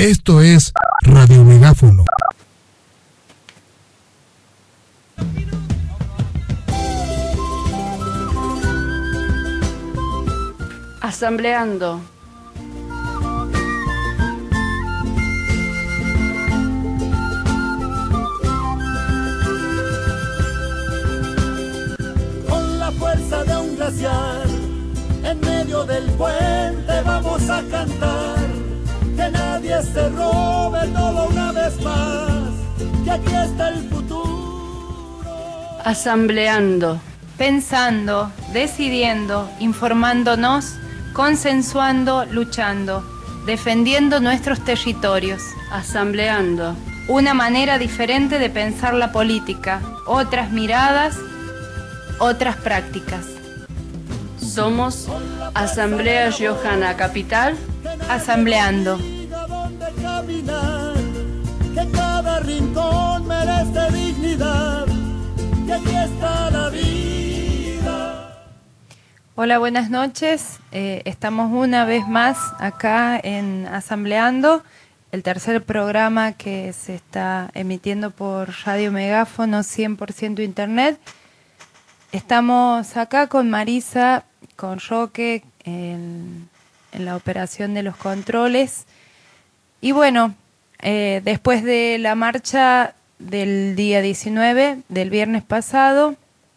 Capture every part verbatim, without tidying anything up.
Esto es Radio Megáfono. Asambleando. Con la fuerza de un glaciar, en medio del puente vamos a cantar. Que nadie se robe todo una vez más, que aquí está el futuro. Asambleando. Pensando, decidiendo, informándonos, consensuando, luchando, defendiendo nuestros territorios. Asambleando. Una manera diferente de pensar la política, otras miradas, otras prácticas. Somos Asamblea Riojana Capital. Asambleando. Que cada rincón merece dignidad, que aquí está la vida. Hola, buenas noches. Eh, estamos una vez más acá en Asambleando, el tercer programa que se está emitiendo por Radio Megáfono cien por ciento Internet. Estamos acá con Marisa, con Roque, en, en la operación de los controles. Y bueno, eh, después de la marcha del día diecinueve, del viernes pasado,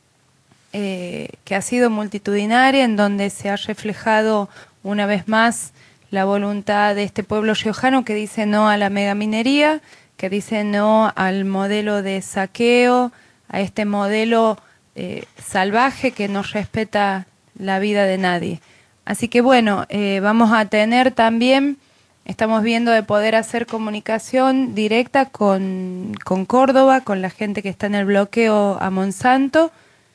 eh, que ha sido multitudinaria, en donde se ha reflejado una vez más la voluntad de este pueblo riojano que dice no a la megaminería, que dice no al modelo de saqueo, a este modelo eh, salvaje que no respeta la vida de nadie. Así que bueno, eh, vamos a tener también, estamos viendo de poder hacer comunicación directa con, con Córdoba, con la gente que está en el bloqueo a Monsanto.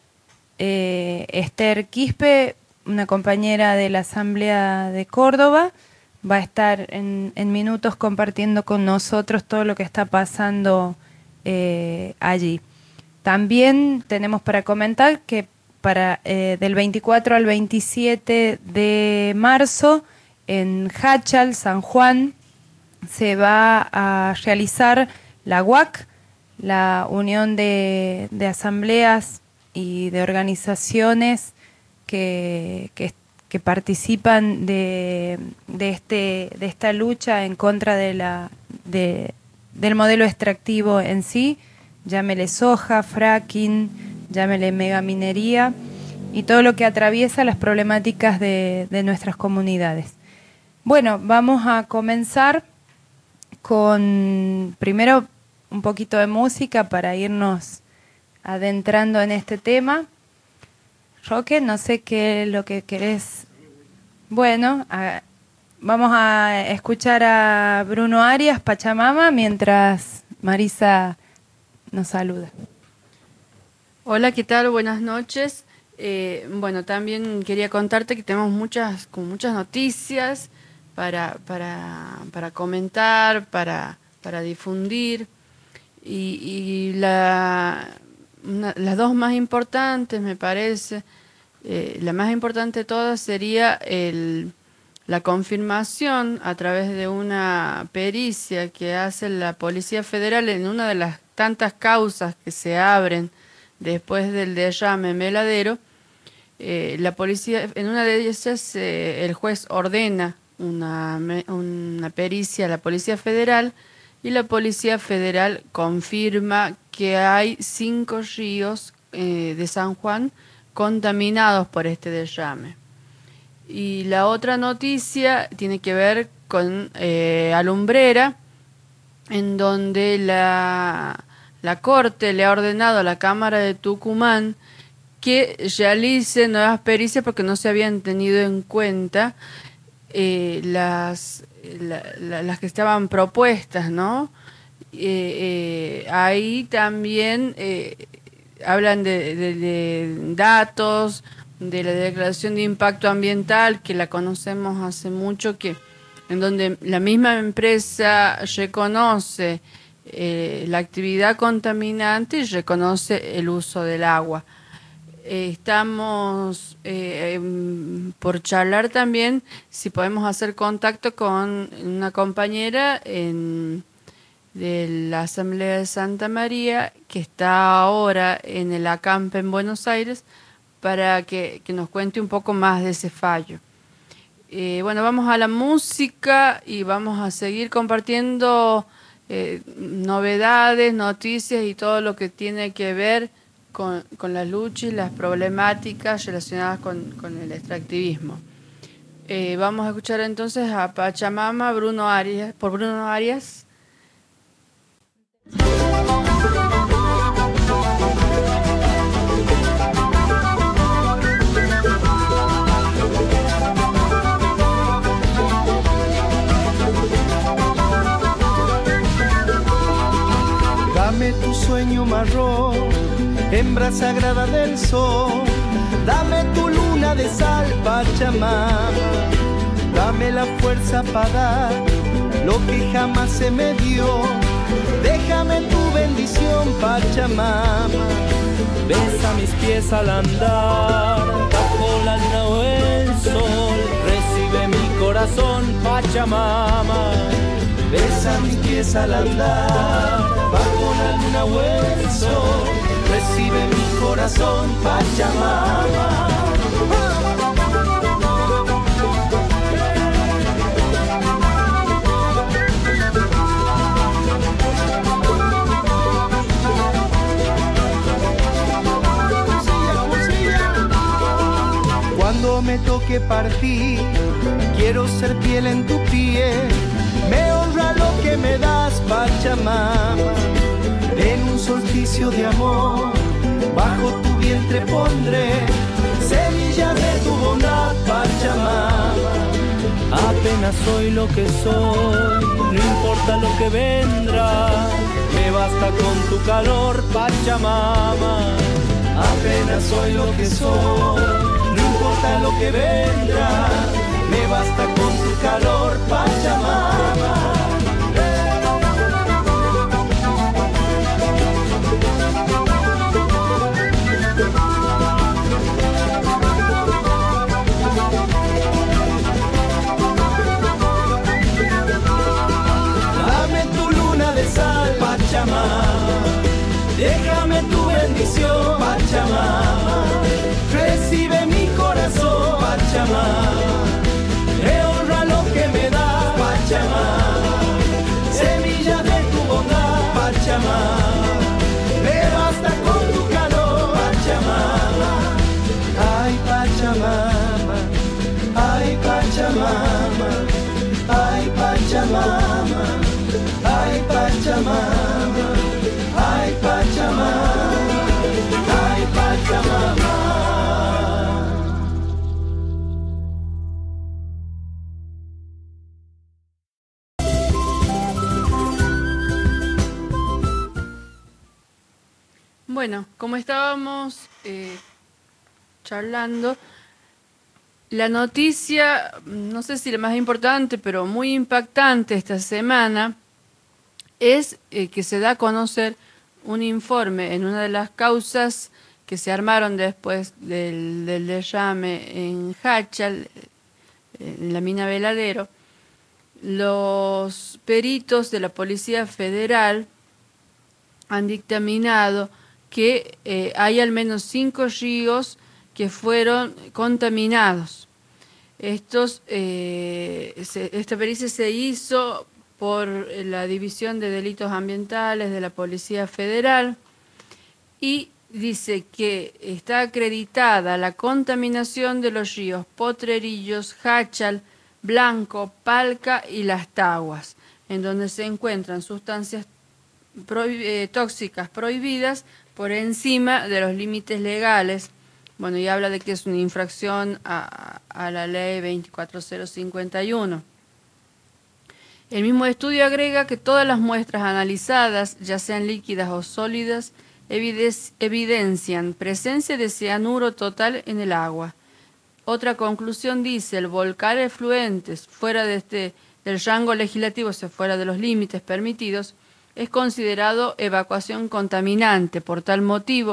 Eh, Esther Quispe, una compañera de la Asamblea de Córdoba, va a estar en, en minutos compartiendo con nosotros todo lo que está pasando eh, allí. También tenemos para comentar que para eh, del veinticuatro al veintisiete de marzo en Hachal, San Juan, se va a realizar la U A C, la Unión de, de Asambleas y de Organizaciones que, que, que participan de, de, este, de esta lucha en contra de la, de, del modelo extractivo en sí, llámele soja, fracking, llámele megaminería y todo lo que atraviesa las problemáticas de, de nuestras comunidades. Bueno, vamos a comenzar con primero un poquito de música para irnos adentrando en este tema. Roque, no sé qué es lo que querés. Bueno, a, vamos a escuchar a Bruno Arias, Pachamama, mientras Marisa nos saluda. Hola, ¿qué tal? Buenas noches. Eh, bueno, también quería contarte que tenemos muchas, con muchas noticias para, para, para comentar, para, para difundir. Y, y la, una, las dos más importantes, me parece, eh, la más importante de todas sería el, la confirmación a través de una pericia que hace la Policía Federal en una de las tantas causas que se abren después del derrame en Veladero. Eh, la policía, en una de ellas eh, el juez ordena una, una pericia a la Policía Federal y la Policía Federal confirma que hay cinco ríos eh, de San Juan contaminados por este derrame. Y la otra noticia tiene que ver con eh, Alumbrera, en donde la, la Corte le ha ordenado a la Cámara de Tucumán que realice nuevas pericias porque no se habían tenido en cuenta eh, las, la, la, las que estaban propuestas, ¿no? Eh, eh, ahí también eh, hablan de, de, de datos, de la declaración de impacto ambiental, que la conocemos hace mucho, que en donde la misma empresa reconoce eh, la actividad contaminante y reconoce el uso del agua. Eh, estamos eh, em, por charlar también si podemos hacer contacto con una compañera en, de la Asamblea de Santa María que está ahora en el acampe en Buenos Aires para que, que nos cuente un poco más de ese fallo. Eh, bueno, vamos a la música y vamos a seguir compartiendo eh, novedades, noticias y todo lo que tiene que ver con, con la lucha y las problemáticas relacionadas con, con el extractivismo. Eh, vamos a escuchar entonces a Pachamama Bruno Arias, por Bruno Arias. Dame tu sueño marrón, hembra sagrada del sol. Dame tu luna de sal, Pachamama. Dame la fuerza para dar lo que jamás se me dio. Déjame tu bendición, Pachamama. Besa mis pies al andar, bajo la luna o el sol. Recibe mi corazón, Pachamama. Besa mis pies al andar, bajo la luna o el sol. Recibe mi corazón, Pachamama. Cuando me toque partir, quiero ser piel en tu piel. Me honra lo que me das, Pachamama. En un solsticio de amor, bajo tu vientre pondré semillas de tu bondad, Pachamama. Apenas soy lo que soy, no importa lo que vendrá. Me basta con tu calor, Pachamama. Apenas soy lo que soy, no importa lo que vendrá. Me basta con tu calor, Pachamama. Dame tu luna de sal, Pachamama. Déjame tu bendición, Pachamama. Recibe mi corazón, Pachamama. Me honra lo que me da, Pachamama. Semilla de tu bondad, Pachamama. Me basta con tu calor, Pachamama. Ay, Pachamama. Ay, Pachamama. Ay, Pachamama. Ay, Pachamama. Ay, Pachamama. Ay, Pachamama. Bueno, como estábamos eh, charlando, la noticia, no sé si la más importante, pero muy impactante esta semana, es eh, que se da a conocer un informe en una de las causas que se armaron después del, del derrame en Hachal, en la mina Veladero. Los peritos de la Policía Federal han dictaminado que eh, hay al menos cinco ríos que fueron contaminados. Estos, eh, se, esta pericia se hizo por la División de Delitos Ambientales de la Policía Federal y dice que está acreditada la contaminación de los ríos Potrerillos, Hachal, Blanco, Palca y Las Taguas, en donde se encuentran sustancias prohib- eh, tóxicas prohibidas por encima de los límites legales. Bueno, y habla de que es una infracción a, a la ley veinticuatro mil cincuenta y uno. El mismo estudio agrega que todas las muestras analizadas, ya sean líquidas o sólidas, evidencian presencia de cianuro total en el agua. Otra conclusión dice, el volcar efluentes fuera de este, del rango legislativo, o sea, fuera de los límites permitidos, es considerado evacuación contaminante. Por tal motivo,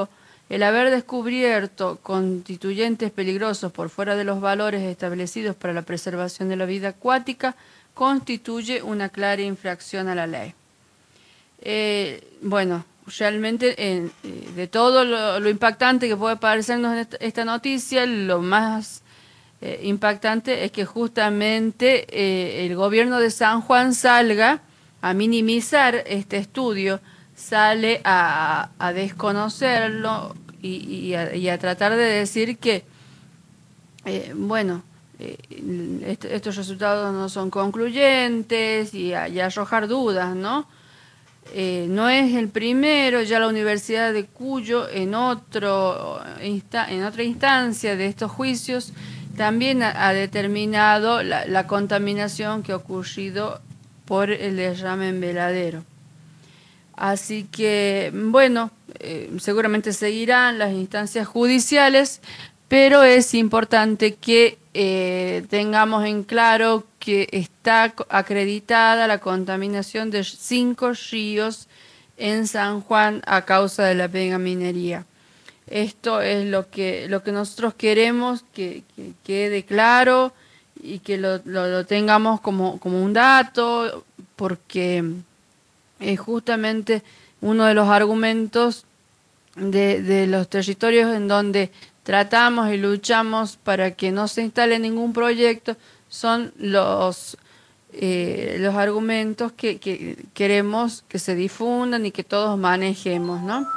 El haber descubierto constituyentes peligrosos por fuera de los valores establecidos para la preservación de la vida acuática constituye una clara infracción a la ley. Eh, bueno, realmente eh, de todo lo, lo impactante que puede parecernos esta, esta noticia, lo más eh, impactante es que justamente eh, el gobierno de San Juan salga a minimizar este estudio, sale a, a desconocerlo y, y, a, y a tratar de decir que, eh, bueno, eh, est estos resultados no son concluyentes y, a, y a arrojar dudas, ¿no? Eh, no es el primero, ya la Universidad de Cuyo en, otro, insta en otra instancia de estos juicios también ha, ha determinado la, la contaminación que ha ocurrido por el derrame en Veladero. Así que, bueno, eh, seguramente seguirán las instancias judiciales, pero es importante que eh, tengamos en claro que está acreditada la contaminación de cinco ríos en San Juan a causa de la megaminería. Esto es lo que, lo que nosotros queremos que, que quede claro y que lo, lo, lo tengamos como, como un dato, porque es justamente uno de los argumentos de, de los territorios en donde tratamos y luchamos para que no se instale ningún proyecto, son los, eh, los argumentos que, que queremos que se difundan y que todos manejemos, ¿no?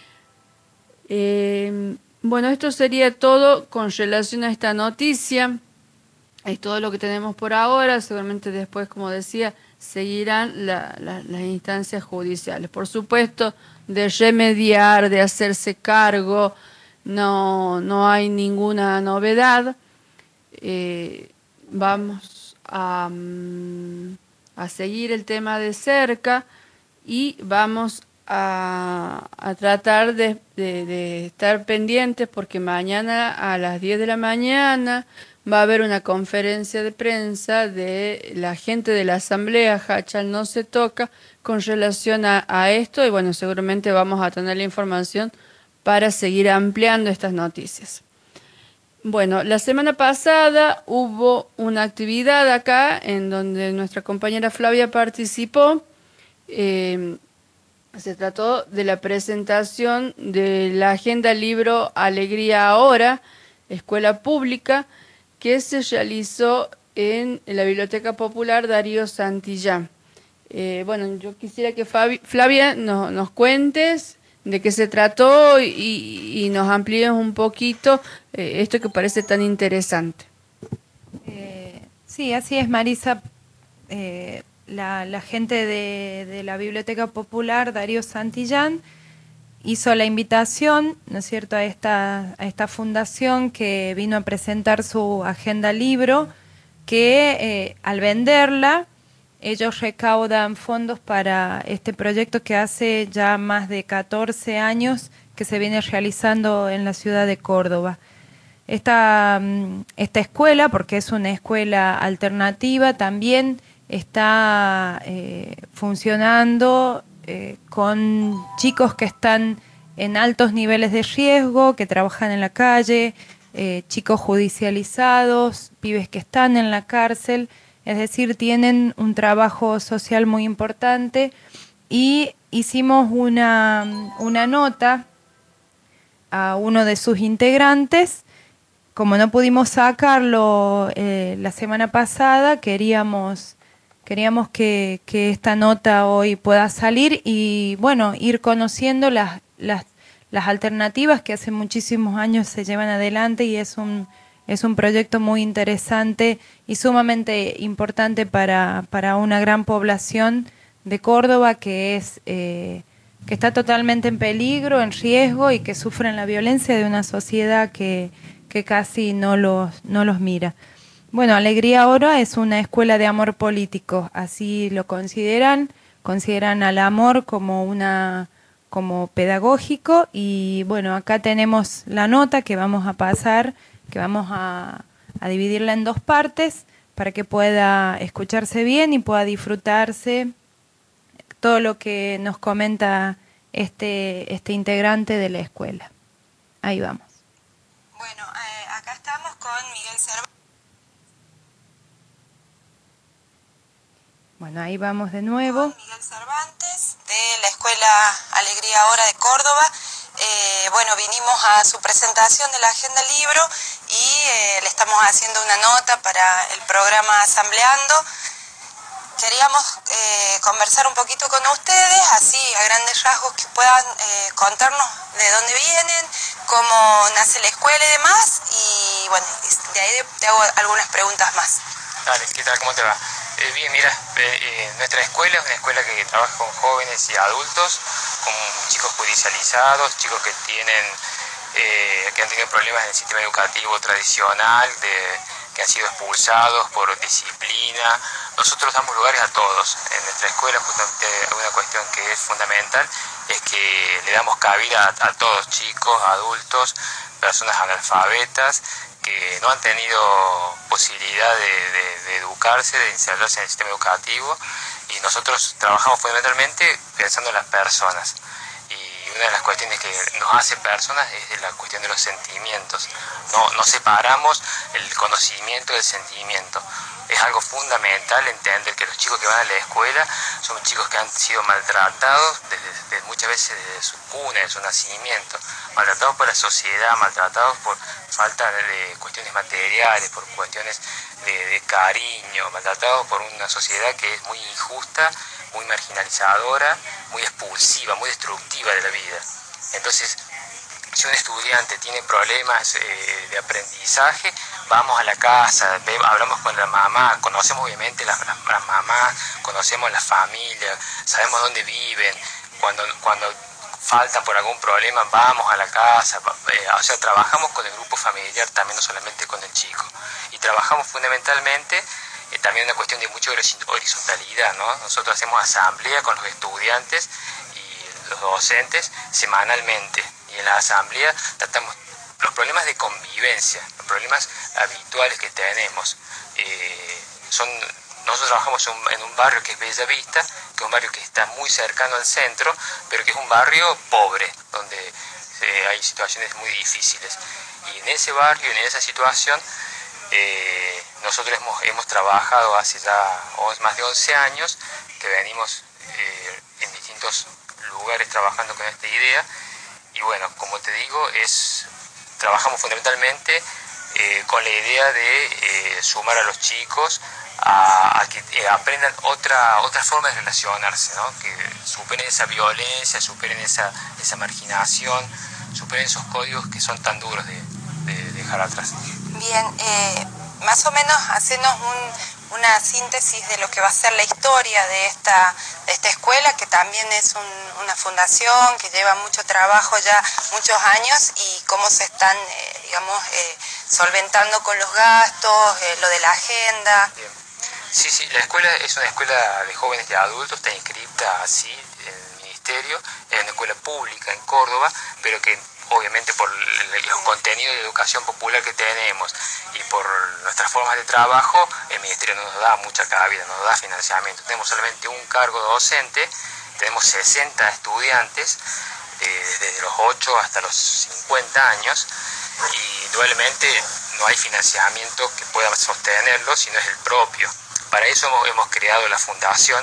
Eh, bueno, esto sería todo con relación a esta noticia. Es todo lo que tenemos por ahora. Seguramente después, como decía, seguirán la, la, las instancias judiciales. Por supuesto, de remediar, de hacerse cargo, no, no hay ninguna novedad. Eh, vamos a, a seguir el tema de cerca y vamos a, a tratar de, de, de estar pendientes, porque mañana a las diez de la mañana va a haber una conferencia de prensa de la gente de la Asamblea Hachal No Se Toca con relación a, a esto, y bueno, seguramente vamos a tener la información para seguir ampliando estas noticias. Bueno, la semana pasada hubo una actividad acá en donde nuestra compañera Flavia participó. Eh, se trató de la presentación de la agenda libro Alegría Ahora, escuela pública, que se realizó en la Biblioteca Popular Darío Santillán. Eh, bueno, yo quisiera que Fabi, Flavia no, nos cuentes de qué se trató y, y nos amplíes un poquito eh, esto que parece tan interesante. Eh, sí, así es, Marisa. Eh, la, la gente de, de la Biblioteca Popular Darío Santillán hizo la invitación, ¿no es cierto?, a esta, a esta fundación que vino a presentar su agenda libro, que eh, al venderla, ellos recaudan fondos para este proyecto que hace ya más de catorce años que se viene realizando en la ciudad de Córdoba. Esta, esta escuela, porque es una escuela alternativa, también está eh, funcionando eh, con chicos que están en altos niveles de riesgo, que trabajan en la calle, eh, chicos judicializados, pibes que están en la cárcel. Es decir, tienen un trabajo social muy importante, y hicimos una, una nota a uno de sus integrantes. Como no pudimos sacarlo eh, la semana pasada, queríamos, queríamos que, que esta nota hoy pueda salir y, bueno, ir conociendo las, las, las alternativas que hace muchísimos años se llevan adelante, y es un... Es un proyecto muy interesante y sumamente importante para, para una gran población de Córdoba que, es, eh, que está totalmente en peligro, en riesgo, y que sufren la violencia de una sociedad que, que casi no los, no los mira. Bueno, Alegría Ahora es una escuela de amor político, así lo consideran, consideran al amor como, una, como pedagógico, y bueno, acá tenemos la nota que vamos a pasar, que vamos a, a dividirla en dos partes para que pueda escucharse bien y pueda disfrutarse todo lo que nos comenta este, este integrante de la escuela. Ahí vamos. Bueno, eh, acá estamos con Miguel Cervantes. Bueno, ahí vamos de nuevo. Con Miguel Cervantes, de la Escuela Alegría Ahora de Córdoba. Eh, bueno, vinimos a su presentación de la Agenda Libro y eh, le estamos haciendo una nota para el programa Asambleando. Queríamos eh, conversar un poquito con ustedes, así a grandes rasgos que puedan eh, contarnos de dónde vienen, cómo nace la escuela y demás, y bueno, de ahí te hago algunas preguntas más. Dale, ¿qué tal? ¿Cómo te va? Eh, bien, mira, eh, eh, nuestra escuela es una escuela que trabaja con jóvenes y adultos, con chicos judicializados, chicos que tienen eh, que han tenido problemas en el sistema educativo tradicional, de, que han sido expulsados por disciplina. Nosotros damos lugares a todos. En nuestra escuela, justamente, una cuestión que es fundamental es que le damos cabida a, a todos, chicos, adultos, personas analfabetas, que no han tenido posibilidad de, de, de educarse, de insertarse en el sistema educativo, y nosotros trabajamos fundamentalmente pensando en las personas. Y una de las cuestiones que nos hace personas es la cuestión de los sentimientos. No, no separamos el conocimiento del sentimiento. Es algo fundamental entender que los chicos que van a la escuela son chicos que han sido maltratados desde, desde muchas veces desde su cuna, desde su nacimiento, maltratados por la sociedad, maltratados por falta de cuestiones materiales, por cuestiones de, de cariño, maltratados por una sociedad que es muy injusta, muy marginalizadora, muy expulsiva, muy destructiva de la vida. Entonces, si un estudiante tiene problemas eh, de aprendizaje, vamos a la casa, ve, hablamos con la mamá, conocemos obviamente las, las, las mamás, conocemos la familia, sabemos dónde viven, cuando, cuando faltan por algún problema, vamos a la casa, eh, o sea, trabajamos con el grupo familiar también, no solamente con el chico, y trabajamos fundamentalmente eh, también una cuestión de mucha horizontalidad, ¿no? Nosotros hacemos asamblea con los estudiantes y los docentes semanalmente, y en la asamblea tratamos los problemas de convivencia, los problemas habituales que tenemos. Eh, son, nosotros trabajamos en un, en un barrio que es Bella Vista, que es un barrio que está muy cercano al centro, pero que es un barrio pobre, donde eh, hay situaciones muy difíciles. Y en ese barrio, en esa situación, eh, nosotros hemos, hemos trabajado hace ya más de once años, que venimos eh, en distintos lugares trabajando con esta idea. Y bueno, como te digo, es trabajamos fundamentalmente eh, con la idea de eh, sumar a los chicos a, a que eh, aprendan otra, otra forma de relacionarse, ¿no? Que superen esa violencia, superen esa, esa marginación, superen esos códigos que son tan duros de, de dejar atrás. Bien, eh, más o menos hacernos un... una síntesis de lo que va a ser la historia de esta, de esta escuela, que también es un, una fundación que lleva mucho trabajo ya, muchos años, y cómo se están, eh, digamos, eh, solventando con los gastos, eh, lo de la agenda. Bien. Sí, sí, la escuela es una escuela de jóvenes y adultos, está inscripta así en el ministerio, es una escuela pública en Córdoba, pero que obviamente por los contenidos de educación popular que tenemos y por nuestras formas de trabajo, el ministerio no nos da mucha cabida, no nos da financiamiento. Tenemos solamente un cargo docente, tenemos sesenta estudiantes, eh, desde los ocho hasta los cincuenta años, y indudablemente no hay financiamiento que pueda sostenerlo, sino es el propio. Para eso hemos, hemos creado la fundación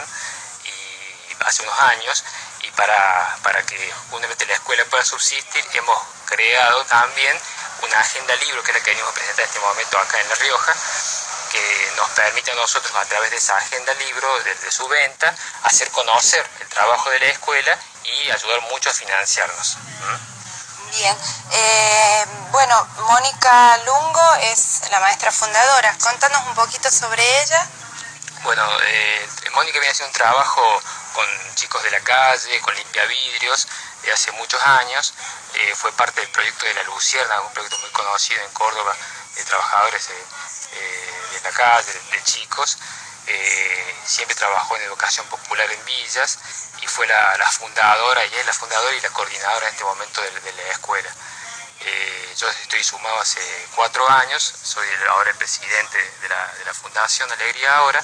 y hace unos años, y para, para que justamente la escuela pueda subsistir, hemos creado también una agenda libro, que es la que venimos a presentar en este momento acá en La Rioja, que nos permite a nosotros, a través de esa agenda libro, desde su venta, hacer conocer el trabajo de la escuela y ayudar mucho a financiarnos. ¿Mm? Bien, eh, bueno, Mónica Lungo es la maestra fundadora. Contanos un poquito sobre ella. Bueno, eh, Mónica viene haciendo un trabajo con chicos de la calle, con limpiavidrios, de hace muchos años. Eh, fue parte del proyecto de La Lucierna, un proyecto muy conocido en Córdoba, de trabajadores de, eh, de la calle, de, de chicos. Eh, siempre trabajó en educación popular en villas y fue la, la fundadora, y es la fundadora y la coordinadora en este momento de, de la escuela. Eh, yo estoy sumado hace cuatro años, soy ahora el presidente de la, de la Fundación Alegría Ahora,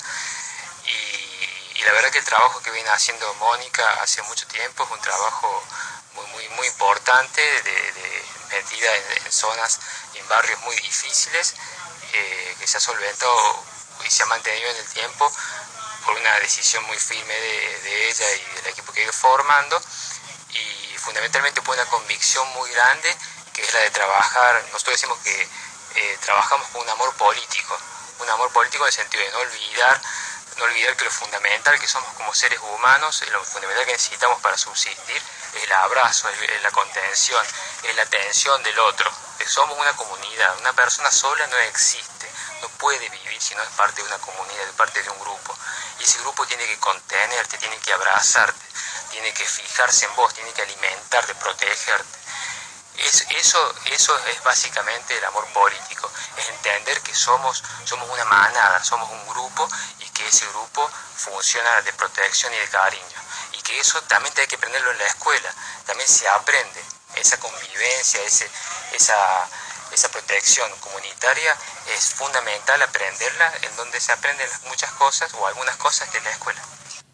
y, y la verdad que el trabajo que viene haciendo Mónica hace mucho tiempo es un trabajo muy, muy, muy importante de, de, metida en, en zonas y en barrios muy difíciles, eh, que se ha solventado y se ha mantenido en el tiempo por una decisión muy firme de, de ella y del equipo que ha ido formando, y fundamentalmente por una convicción muy grande, que es la de trabajar. Nosotros decimos que eh, trabajamos con un amor político, un amor político en el sentido de no olvidar, no olvidar que lo fundamental que somos como seres humanos, lo fundamental que necesitamos para subsistir es el abrazo, es la contención, es la atención del otro. Somos una comunidad, una persona sola no existe, no puede vivir si no es parte de una comunidad, es parte de un grupo. Y ese grupo tiene que contenerte, tiene que abrazarte, tiene que fijarse en vos, tiene que alimentarte, protegerte. Es, eso, eso es básicamente el amor político, es entender que somos, somos una manada, somos un grupo, y que ese grupo funciona de protección y de cariño. Y que eso también hay que aprenderlo en la escuela, también se aprende esa convivencia, ese, esa, esa protección comunitaria es fundamental aprenderla, en donde se aprenden muchas cosas o algunas cosas que en la escuela.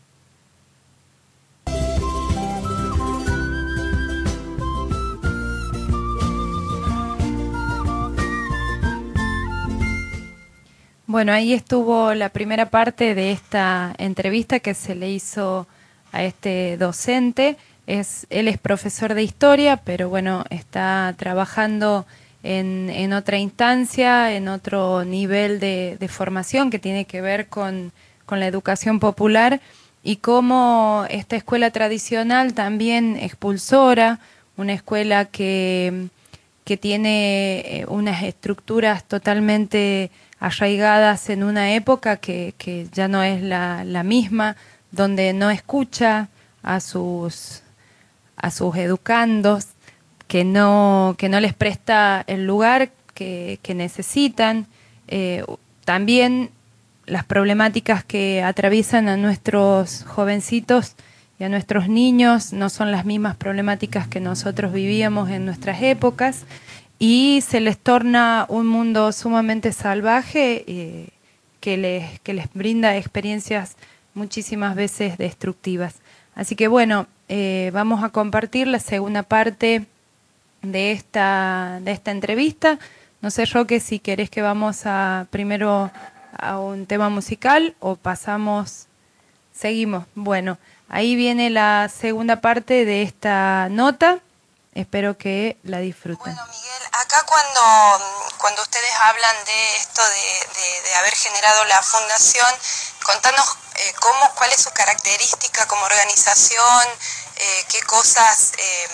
Bueno, ahí estuvo la primera parte de esta entrevista que se le hizo a este docente. Es, él es profesor de historia, pero bueno, está trabajando en, en otra instancia, en otro nivel de, de formación que tiene que ver con, con la educación popular, y cómo esta escuela tradicional también expulsora, una escuela que, que tiene unas estructuras totalmente arraigadas en una época que, que ya no es la, la misma, donde no escucha a sus, a sus educandos, que no, que no les presta el lugar que, que necesitan. Eh, también las problemáticas que atraviesan a nuestros jovencitos y a nuestros niños no son las mismas problemáticas que nosotros vivíamos en nuestras épocas, y se les torna un mundo sumamente salvaje eh, que les, que les brinda experiencias muchísimas veces destructivas. Así que bueno, eh, vamos a compartir la segunda parte de esta, de esta entrevista. No sé, Roque, si querés que vamos a primero a un tema musical o pasamos, seguimos. Bueno, ahí viene la segunda parte de esta nota. Espero que la disfruten. Bueno, Miguel, acá cuando, cuando ustedes hablan de esto de, de, de haber generado la fundación, contanos eh, cómo, cuál es su característica como organización, eh, qué cosas eh,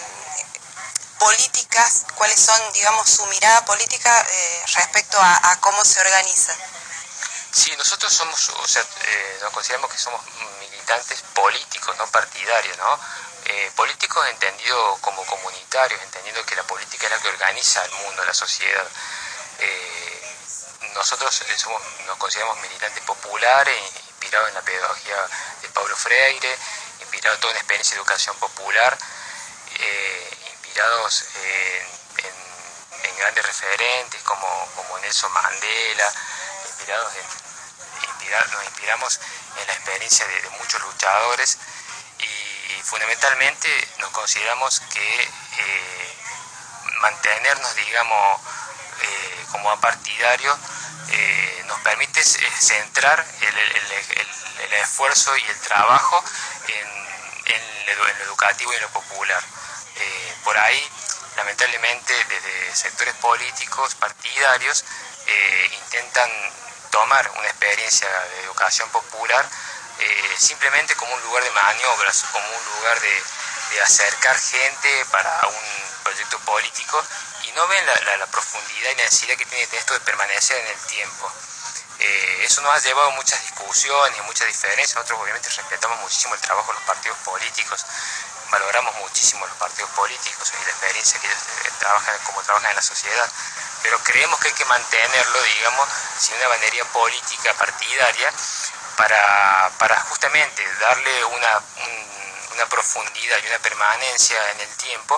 políticas, cuáles son, digamos, su mirada política eh, respecto a, a cómo se organiza. Sí, nosotros somos, o sea, eh, nos consideramos que somos militantes políticos, no partidarios, ¿no? Eh, políticos entendido como comunitarios, entendiendo que la política es la que organiza el mundo, la sociedad. Eh, nosotros eh, somos, nos consideramos militantes populares, inspirados en la pedagogía de Paulo Freire, inspirados en toda una experiencia de educación popular, eh, inspirados en, en, en grandes referentes como, como Nelson Mandela, inspirados en, inspira, nos inspiramos en la experiencia de, de muchos luchadores. Y fundamentalmente nos consideramos que eh, mantenernos, digamos, eh, como apartidarios eh, nos permite centrar el, el, el, el esfuerzo y el trabajo en, en, lo, en lo educativo y en lo popular. Eh, por ahí, lamentablemente, desde sectores políticos, partidarios, eh, intentan tomar una experiencia de educación popular Eh, simplemente como un lugar de maniobras, como un lugar de, de acercar gente para un proyecto político, y no ven la, la, la profundidad y la necesidad que tiene esto de permanecer en el tiempo. Eh, eso nos ha llevado a muchas discusiones y muchas diferencias. Nosotros obviamente respetamos muchísimo el trabajo de los partidos políticos, valoramos muchísimo los partidos políticos y la experiencia que ellos trabajan, como trabajan en la sociedad, pero creemos que hay que mantenerlo, digamos, sin una bandería política partidaria, para, para justamente darle una, un, una profundidad y una permanencia en el tiempo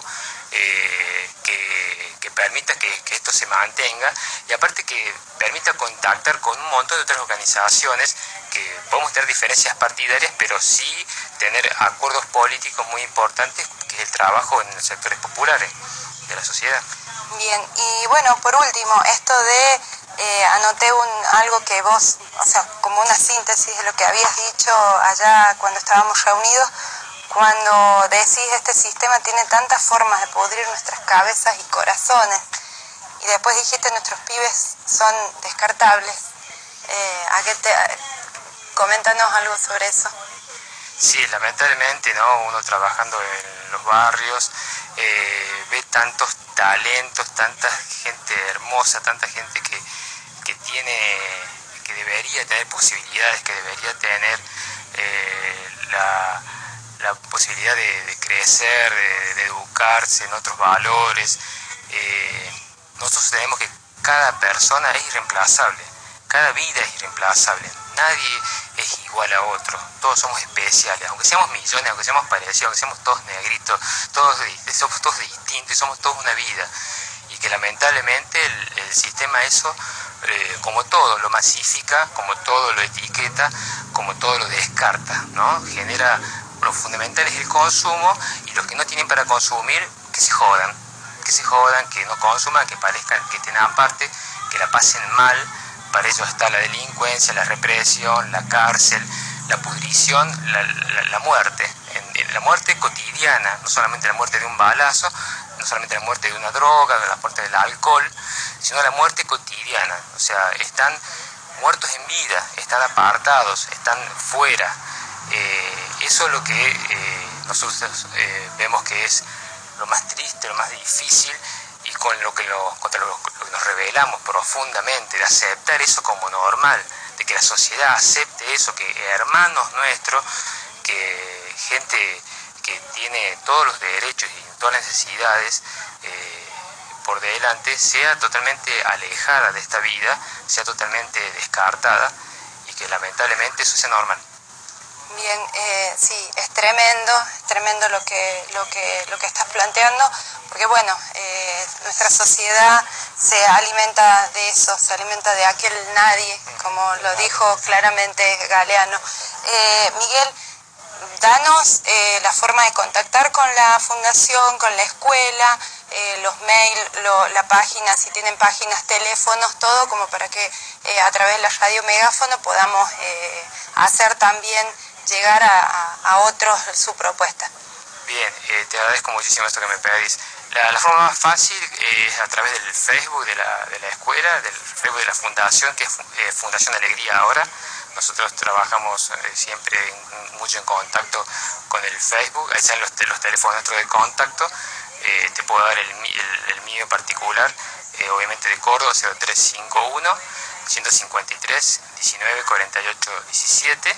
eh, que, que permita que, que esto se mantenga, y aparte que permita contactar con un montón de otras organizaciones que podemos tener diferencias partidarias, pero sí tener acuerdos políticos muy importantes, que es el trabajo en los sectores populares. de la sociedad. Bien, y bueno, por último, esto de, eh, anoté un, algo que vos, o sea, como una síntesis de lo que habías dicho allá cuando estábamos reunidos, cuando decís este sistema tiene tantas formas de pudrir nuestras cabezas y corazones, y después dijiste nuestros pibes son descartables. Eh, ¿a qué te, coméntanos algo sobre eso? Sí, lamentablemente, ¿no? Uno trabajando en los barrios eh, ve tantos talentos, tanta gente hermosa, tanta gente que, que tiene, que debería tener posibilidades, que debería tener eh, la, la posibilidad de, de crecer, de, de educarse en otros valores. Eh, nosotros tenemos que cada persona es irreemplazable, cada vida es irreemplazable. Nadie es igual a otro, todos somos especiales, aunque seamos millones, aunque seamos parecidos, aunque seamos todos negritos, todos somos todos distintos y somos todos una vida. Y que lamentablemente el, el sistema eso, eh, como todo, lo masifica, como todo lo etiqueta, como todo lo descarta, ¿no? Genera, lo fundamental es el consumo, y los que no tienen para consumir, que se jodan, que se jodan, que no consuman, que parezcan que tengan parte, que la pasen mal. Para ello está la delincuencia, la represión, la cárcel, la pudrición, la, la, la muerte. En, en la muerte cotidiana, no solamente la muerte de un balazo, no solamente la muerte de una droga, la muerte del alcohol, sino la muerte cotidiana. O sea, están muertos en vida, están apartados, están fuera. Eh, eso es lo que eh, nosotros eh, vemos que es lo más triste, lo más difícil, y con lo que lo, contra lo, lo que nos rebelamos profundamente, de aceptar eso como normal, de que la sociedad acepte eso, que hermanos nuestros, que gente que tiene todos los derechos y todas las necesidades eh, por delante, sea totalmente alejada de esta vida, sea totalmente descartada, y que lamentablemente eso sea normal. Bien, eh, sí, es tremendo, es tremendo lo que, lo que, lo que estás planteando, porque bueno, eh, nuestra sociedad se alimenta de eso, se alimenta de aquel nadie, como lo dijo claramente Galeano. Eh, Miguel, danos eh, la forma de contactar con la fundación, con la escuela, eh, los mails, lo, la página, si tienen páginas, teléfonos, todo, como para que eh, a través de la radio Megáfono podamos eh, hacer también llegar a, a, a otros su propuesta. Bien, eh, te agradezco muchísimo esto que me pedís. La, la forma más fácil es a través del Facebook de la, de la escuela, del Facebook de la fundación, que es eh, Fundación Alegría Ahora. Nosotros trabajamos eh, siempre en, mucho en contacto con el Facebook, ahí están los, los teléfonos nuestros de contacto. Eh, te puedo dar el, el, el mío en particular, eh, obviamente de Córdoba, cero tres cinco uno, uno cinco tres, diecinueve cuarenta y ocho diecisiete.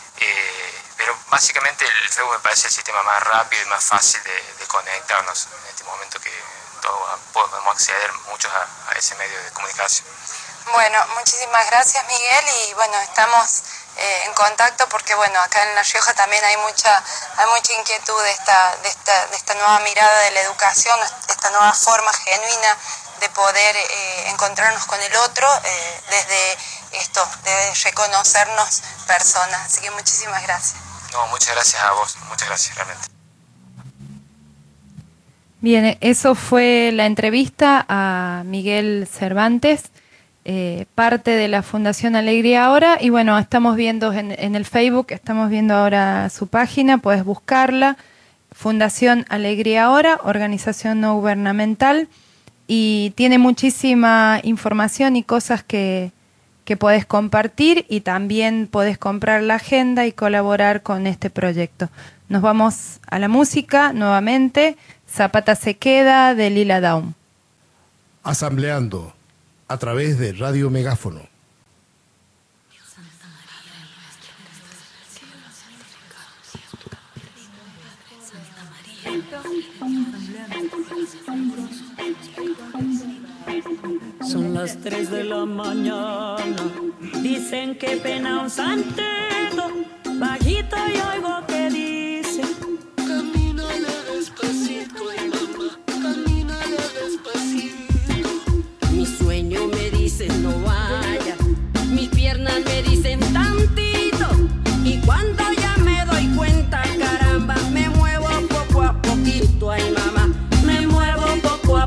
Eh, pero básicamente el Facebook me parece el sistema más rápido y más fácil de, de conectarnos en este momento, que todos podemos acceder muchos a, a ese medio de comunicación. Bueno, muchísimas gracias, Miguel, y bueno, estamos eh, en contacto porque bueno, acá en La Rioja también hay mucha hay mucha inquietud de esta, de esta, de esta nueva mirada de la educación, de esta nueva forma genuina de poder eh, encontrarnos con el otro eh, desde esto, de reconocernos personas. Así que muchísimas gracias. No, muchas gracias a vos, muchas gracias realmente. Bien, eso fue la entrevista a Miguel Cervantes, eh, parte de la Fundación Alegría Ahora, y bueno, estamos viendo en, en el Facebook, estamos viendo ahora su página, puedes buscarla, Fundación Alegría Ahora, organización no gubernamental, y tiene muchísima información y cosas que, que podés compartir, y también podés comprar la agenda y colaborar con este proyecto. Nos vamos a la música nuevamente. Zapata se queda, de Lila Downs. Asambleando a través de Radio Megáfono. Son las tres de la mañana, dicen que pena un santero, bajito y oigo que dice: camínale despacito, y mamá, camínale despacito. Mi sueño me dice no vaya, mis piernas me dicen tantito, y cuando ya me doy cuenta, caramba, me muevo poco a poquito, ay mamá, me muevo poco a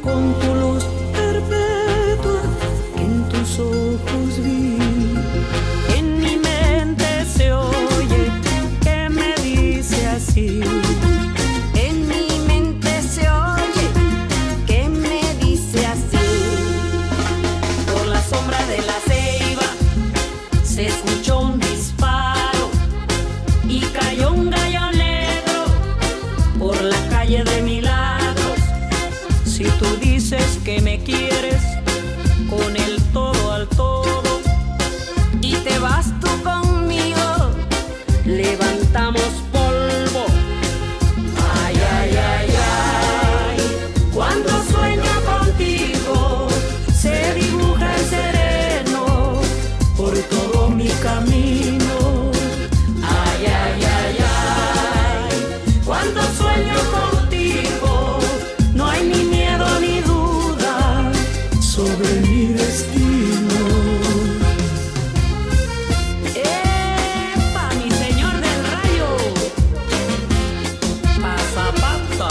con tu luz perpetua que en tus ojos vi. En mi mente se oye que me dice así. En mi mente se oye que me dice así. Por la sombra de la ceiba se escuchó un disparo y cayó un gallo negro por la calle de Milagros. Si tú dices que me quieres con el todo al todo y te vas tú conmigo, levantamos polvo. Ay, ay, ay, ay, cuando sueño contigo se dibuja el sereno por todo mi camino. Ay, ay, ay, ay, cuando sueño contigo no hay ni miedo ni duda sobre mi destino. ¡Epa, mi señor del rayo! Pasapata.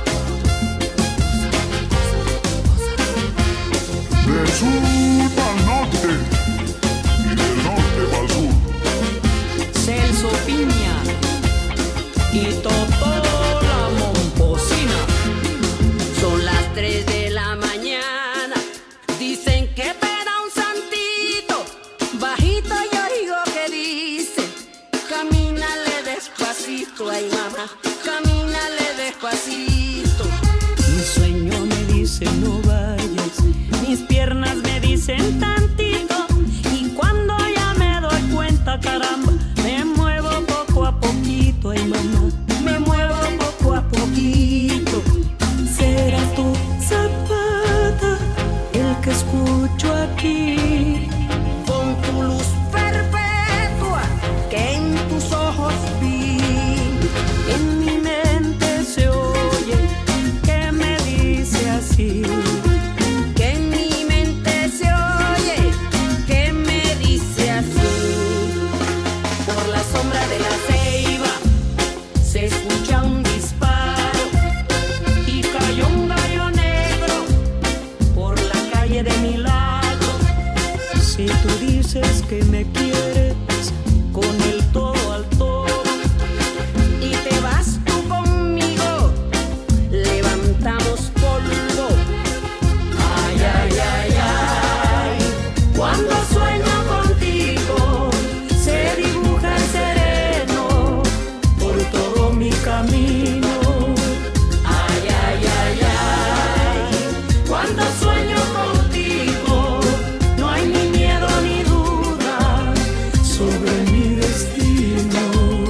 Del sur al norte y del norte al sur. Celso Piña y Totó la Momposina. son las tres de la mañana. Dicen que peda un santito, bajito yo oigo que dice, camínale despacito, ay mamá, camínale despacito. Mi sueño me dice no vayas, mis piernas me dicen tantito, y cuando ya me doy cuenta, caramba, me muevo poco a poquito, ay mamá, me muevo poco a poquito. Será tu Zapata el que escucho aquí, Con tu luz perpetua que en tus ojos vi. en mi mente se oye que me dice así. Que en mi mente se oye que me dice así. Por la sombra de la ceiba se escucha un disparo y cayó un gallo negro por la calle de Milagro. Si tú dices que me quieres con el todo al todo Y te vas tú conmigo, levantamos polvo. ay, ay, ay, ay, cuando sueño contigo se dibuja el sereno por todo mi camino. Ay, ay, ay, ay, cuando sueño contigo no hay ni miedo ni duda sobre mi destino.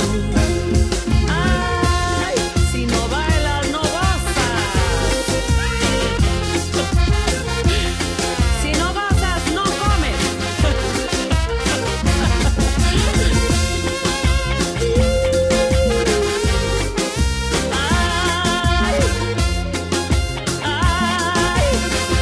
Ay, si no bailas no gozas, si no gozas no comes. Ay, ay.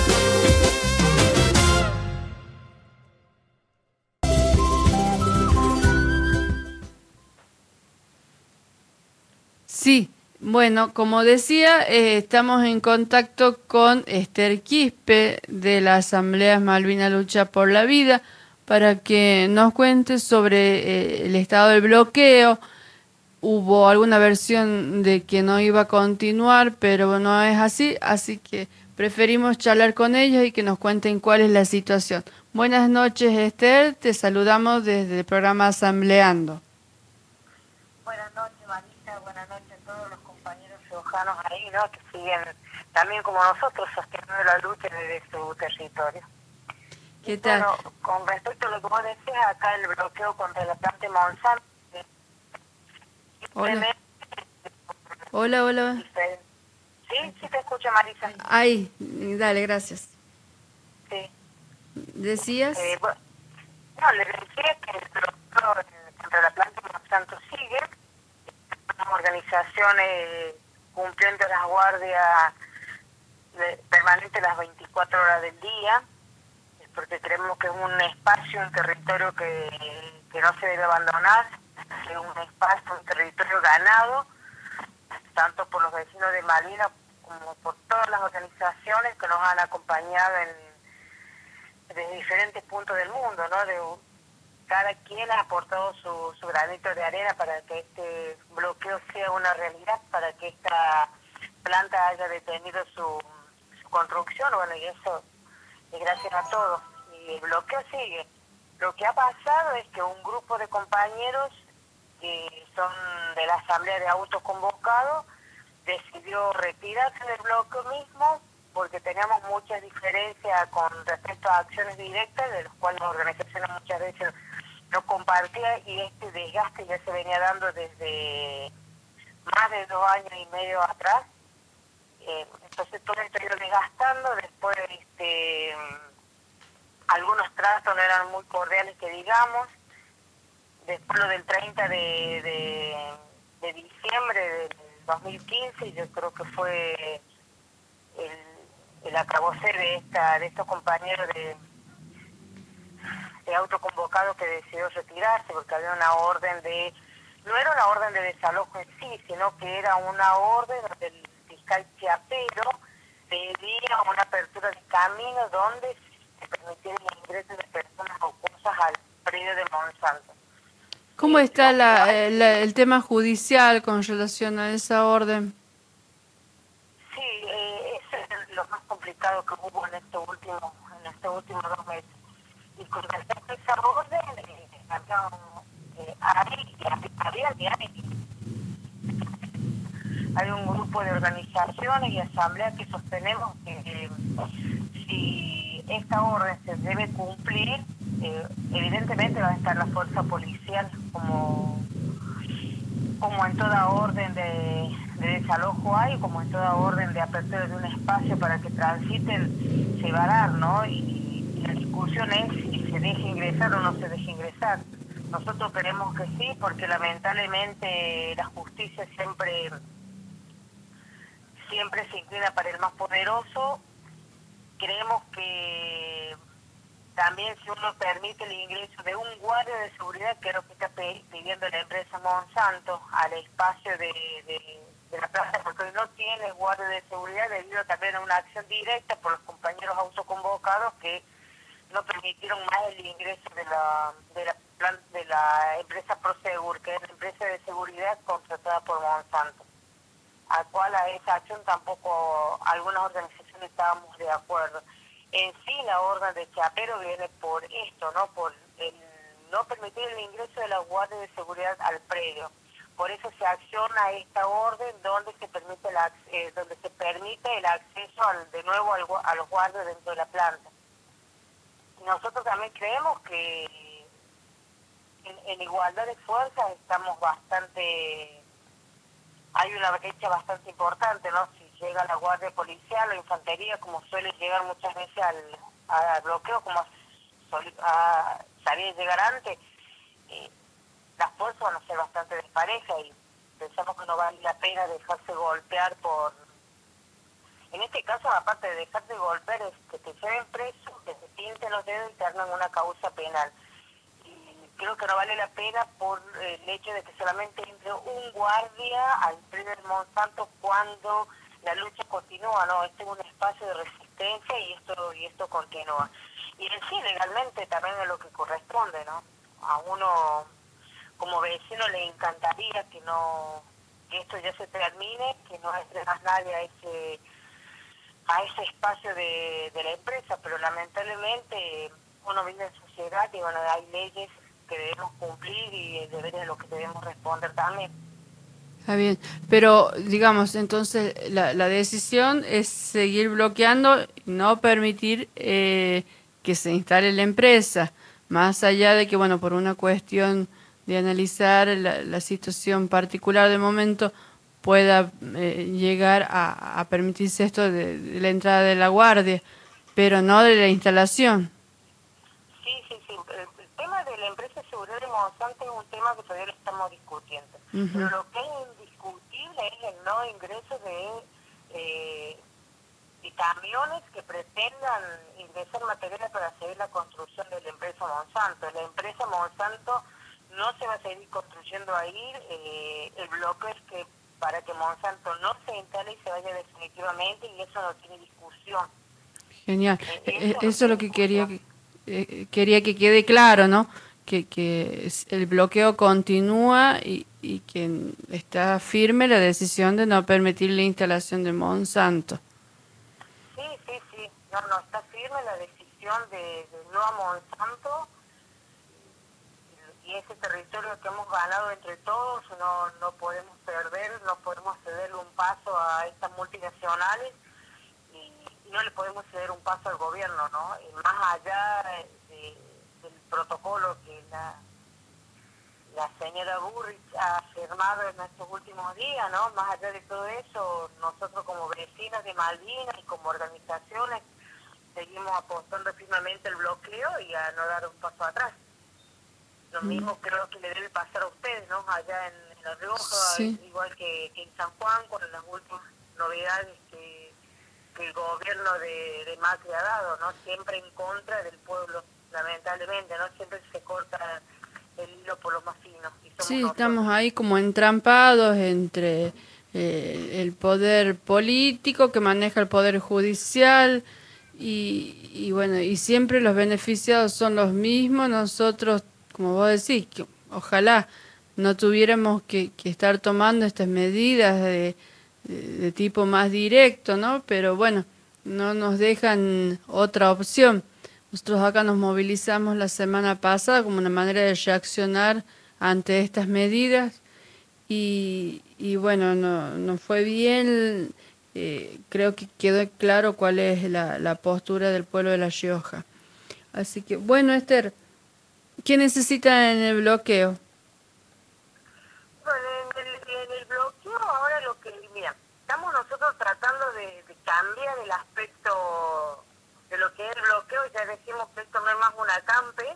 Sí, bueno, como decía, eh, estamos en contacto con Esther Quispe de la Asamblea Malvina Lucha por la Vida para que nos cuente sobre eh, el estado del bloqueo. Hubo alguna versión de que no iba a continuar, pero no es así, así que preferimos charlar con ellos y que nos cuenten cuál es la situación. Buenas noches, Esther, te saludamos desde el programa Asambleando. Buenas noches, Marisa, buenas noches a todos los compañeros riojanos ahí, ¿no? Que siguen también como nosotros sosteniendo la lucha desde su territorio. ¿Qué Y tal? Bueno, con respecto a lo que vos decías, acá el bloqueo contra la planta de Monsanto. Hola. simplemente- Hola, hola. Sí, sí te escucho, Marisa. Ahí, dale, gracias. Sí. ¿Decías? Eh, bueno, no, le decía que el bloqueo eh, contra la planta de Monsanto sigue. Una organización eh, cumpliendo las guardias de- permanentes las veinticuatro horas del día, es porque creemos que es un espacio, un territorio que, que no se debe abandonar, es un espacio, un territorio ganado, tanto por los vecinos de Malvinas como por todas las organizaciones que nos han acompañado en, desde diferentes puntos del mundo, ¿no? De, cada quien ha aportado su, su granito de arena para que este bloqueo sea una realidad, para que esta planta haya detenido su, su construcción, bueno, y eso es gracias a todos. Y el bloqueo sigue. Lo que ha pasado es que un grupo de compañeros que son de la Asamblea de Autoconvocados decidió retirarse del bloqueo mismo porque teníamos muchas diferencias con respecto a acciones directas, de las cuales las organizaciones muchas veces no compartían, y este desgaste ya se venía dando desde más de dos años y medio atrás. Eh, entonces todo esto iba desgastando, después este, algunos tratos no eran muy cordiales que digamos. Después lo del treinta de, de, de diciembre del dos mil quince, yo creo que fue el, el acabose de esta de estos compañeros de, de autoconvocados que decidió retirarse porque había una orden de, no era una orden de desalojo en sí, sino que era una orden donde el fiscal Chiapero pedía una apertura de camino donde se permitiera el ingreso de personas o cosas al predio de Monsanto. ¿Cómo está la, la, el tema judicial con relación a esa orden? Sí, eh, eso es lo más complicado que hubo en estos últimos, en estos últimos dos meses. Y con respecto a esa orden, eh, había, eh, hay, había, había, hay un grupo de organizaciones y asambleas que sostenemos que eh, si esta orden se debe cumplir, Eh, evidentemente va a estar la fuerza policial como como en toda orden de, de desalojo hay, como en toda orden de apertura de un espacio para que transiten, se va a dar, ¿no? Y, y la discusión es si se deja ingresar o no se deja ingresar. Nosotros creemos que sí, porque lamentablemente la justicia siempre siempre se inclina para el más poderoso. Creemos que también si uno permite el ingreso de un guardia de seguridad, que es lo que está pidiendo la empresa Monsanto, al espacio de, de, de la plaza, porque hoy no tiene guardia de seguridad debido también a una acción directa por los compañeros autoconvocados que no permitieron más el ingreso de la de la, plan, de la empresa Prosegur, que es la empresa de seguridad contratada por Monsanto, a cual a esa acción tampoco algunas organizaciones estábamos de acuerdo. En sí, la orden de Chiapero viene por esto, ¿no? Por el no permitir el ingreso de la Guardia de Seguridad al predio. Por eso se acciona esta orden donde se permite la, eh, donde se permite el acceso al, de nuevo al, a los guardias dentro de la planta. Nosotros también creemos que en, en igualdad de fuerzas estamos bastante, hay una brecha bastante importante, ¿no? Si llega la guardia policial o infantería, como suele llegar muchas veces al, al bloqueo, como a salir y llegar antes, eh, las fuerzas van a ser bastante desparejas y pensamos que no vale la pena dejarse golpear por... En este caso, aparte de dejarse golpear, es que te lleven preso, que te pinten los dedos y te armen una causa penal. Y creo que no vale la pena por el hecho de que solamente entre un guardia al predio de Monsanto cuando la lucha continúa, ¿no? Este es un espacio de resistencia y esto y esto continúa. Y en sí, legalmente también es lo que corresponde, ¿no? A uno, como vecino, le encantaría que no que esto ya se termine, que no entre más nadie a ese a ese espacio de, de la empresa, pero lamentablemente uno vive en sociedad y bueno, hay leyes que debemos cumplir y el deber es lo que debemos responder también. Está bien, pero digamos, entonces la, la decisión es seguir bloqueando, no permitir eh, que se instale la empresa, más allá de que, bueno, por una cuestión de analizar la, la situación particular de momento, pueda eh, llegar a, a permitirse esto de, de la entrada de la guardia, pero no de la instalación. Sí, sí, sí. El, el tema de la empresa de seguridad de Monsanto es un tema que todavía lo estamos discutiendo. Uh-huh. Pero lo que es indiscutible es el no ingreso de, eh, de camiones que pretendan ingresar materiales para seguir la construcción de la empresa Monsanto. La empresa Monsanto no se va a seguir construyendo ahí. Eh, el bloque es que para que Monsanto no se instale y se vaya definitivamente, y eso no tiene discusión. Genial. Eh, Eh, eso no Eso es lo tiene que quería discusión. que, eh, quería que quede claro, ¿no? Que, que es- el bloqueo continúa y, y que está firme la decisión de no permitir la instalación de Monsanto. Sí, sí, sí, no, no, está firme la decisión de, de no a Monsanto, y ese territorio que hemos ganado entre todos no, no podemos perder, no podemos cederle un paso a estas multinacionales, y, y no le podemos ceder un paso al gobierno, ¿no? Y más allá de, del protocolo que la, la señora Burrich ha firmado en estos últimos días, ¿no? Más allá de todo eso, nosotros como vecinas de Malvinas y como organizaciones seguimos apostando firmemente el bloqueo y a no dar un paso atrás. Lo mismo creo que le debe pasar a ustedes, ¿no? Allá en, en La Rioja, Sí. igual que, que en San Juan, con las últimas novedades que, que el gobierno de, de Macri ha dado, ¿no? Siempre en contra del pueblo, lamentablemente, ¿no? Siempre se corta el hilo por lo más fino. Y somos Sí, nosotros. estamos ahí como entrampados entre eh, el poder político que maneja el poder judicial y, y bueno, y siempre los beneficiados son los mismos. Nosotros, como vos decís, que ojalá no tuviéramos que, que estar tomando estas medidas de, de, de tipo más directo, ¿no? Pero bueno, no nos dejan otra opción. Nosotros acá nos movilizamos la semana pasada como una manera de reaccionar ante estas medidas y, y bueno, no, no fue bien. Eh, creo que quedó claro cuál es la, la postura del pueblo de La Rioja. Así que, bueno, Esther, ¿qué necesita en el bloqueo? Bueno, en el, en el bloqueo ahora lo que, mira, estamos nosotros tratando de, de cambiar el aspecto de lo que es el bloqueo. Ya decimos que esto no es más un acampe,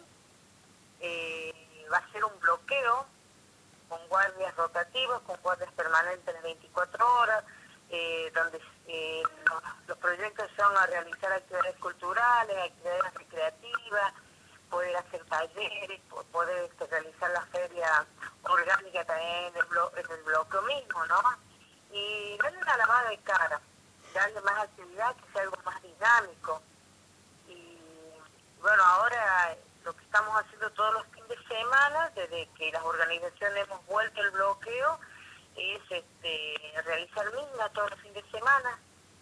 eh, va a ser un bloqueo con guardias rotativos, con guardias permanentes de veinticuatro horas, eh, donde eh, los, los proyectos son a realizar actividades culturales, actividades recreativas, poder hacer talleres, poder este, realizar la feria orgánica también en el, blo en el bloqueo mismo, ¿no? Y darle una lavada de cara, darle más actividad, que sea algo más dinámico. Y bueno, ahora lo que estamos haciendo todos los fines de semana, desde que las organizaciones hemos vuelto el bloqueo, es este, realizar misma todos los fines de semana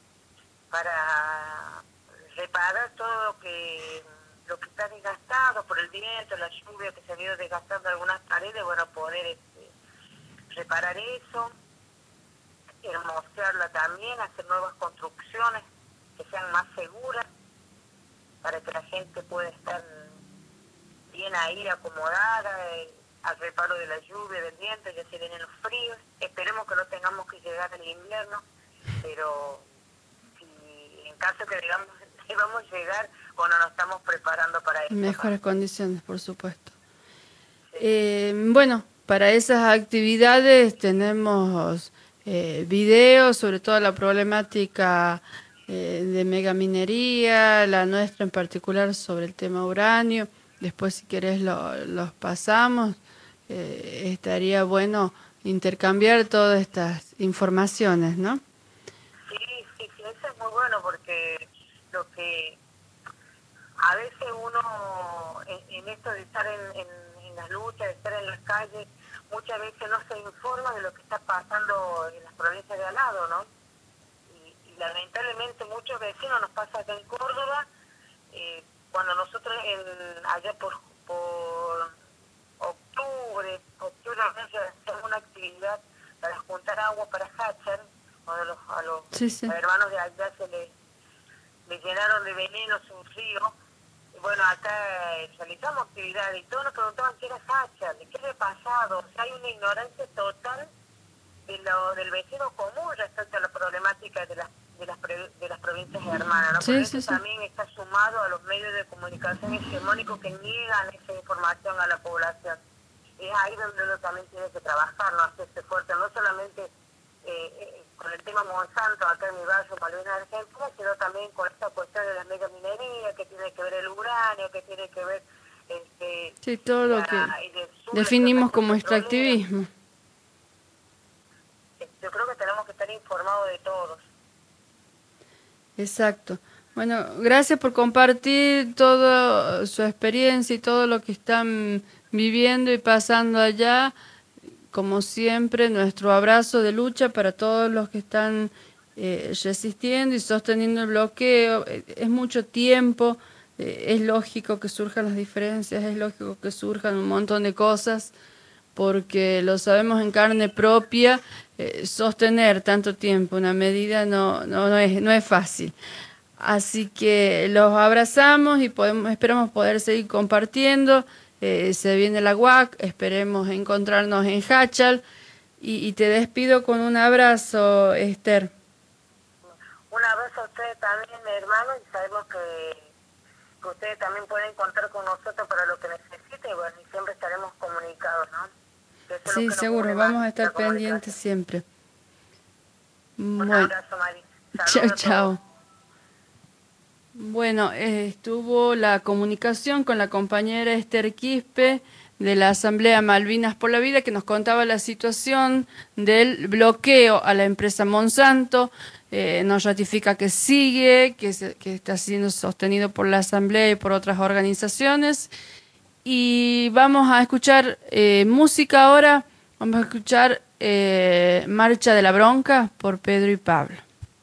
para reparar todo lo que lo que está desgastado por el viento, la lluvia que se ha ido desgastando algunas paredes. Bueno, poder este, reparar eso, hermosearla también, hacer nuevas construcciones que sean más seguras para que la gente pueda estar bien ahí acomodada, eh, al reparo de la lluvia, del viento. Ya se vienen los fríos, esperemos que no tengamos que llegar al invierno, pero si en caso que digamos que vamos a llegar, bueno, nos estamos preparando para eso. Mejores condiciones, por supuesto. Sí. Eh, bueno, para esas actividades tenemos eh, videos sobre toda la problemática eh, de megaminería, la nuestra en particular sobre el tema uranio. Después, si querés, lo, los pasamos. Eh, estaría bueno intercambiar todas estas informaciones, ¿no? Sí, sí, sí, eso es muy bueno, porque lo que a veces uno, en, en esto de estar en, en, en las luchas, de estar en las calles, muchas veces no se informa de lo que está pasando en las provincias de al lado, ¿no? Y, y lamentablemente muchos vecinos, nos pasa acá en Córdoba, eh, cuando nosotros en, allá por, por octubre, octubre hacemos una actividad para juntar agua para Hachar, cuando los, a los sí, sí. hermanos de allá se les le llenaron de veneno un río. Y bueno, acá eh, realizamos actividades y todos nos preguntaban qué era Hachar, de qué había pasado. O sea, hay una ignorancia total de lo, del vecino común respecto a la problemática de las de las, de las provincias hermanas, ¿no? Sí, Porque sí, eso sí. también está sumado a los medios de comunicación hegemónicos que niegan esa información a la población. Es ahí donde uno también tiene que trabajar, no hacerse fuerte, no solamente eh, eh, con el tema Monsanto acá en mi barrio, Malvinas, Argentina, sino también con esta cuestión de la megaminería, que tiene que ver el uranio, que tiene que ver este, sí, todo la, lo que el sur, definimos la como petrolera. extractivismo. Yo creo Exacto. Bueno, gracias por compartir toda su experiencia y todo lo que están viviendo y pasando allá. Como siempre, nuestro abrazo de lucha para todos los que están eh, resistiendo y sosteniendo el bloqueo. Es mucho tiempo, eh, es lógico que surjan las diferencias, es lógico que surjan un montón de cosas, porque lo sabemos en carne propia. Eh, sostener tanto tiempo una medida no, no, no, es, no es fácil. Así que los abrazamos y podemos, esperamos poder seguir compartiendo. Eh, se viene la U A C, esperemos encontrarnos en Hachal y, y te despido con un abrazo, Esther. Un abrazo a ustedes también, hermanos, y sabemos que, que ustedes también pueden contar con nosotros para lo que necesiten, y bueno, y siempre estaremos comunicados, ¿no? Sí, seguro, vamos a estar pendientes siempre. Un Bueno. abrazo, Mari. Chao, chao. Bueno, eh, estuvo la comunicación con la compañera Esther Quispe de la Asamblea Malvinas por la Vida, que nos contaba la situación del bloqueo a la empresa Monsanto. Eh, nos ratifica que sigue, que, se, que está siendo sostenido por la Asamblea y por otras organizaciones. Y vamos a escuchar eh, música ahora. Vamos a escuchar eh, Marcha de la Bronca por Pedro y Pablo.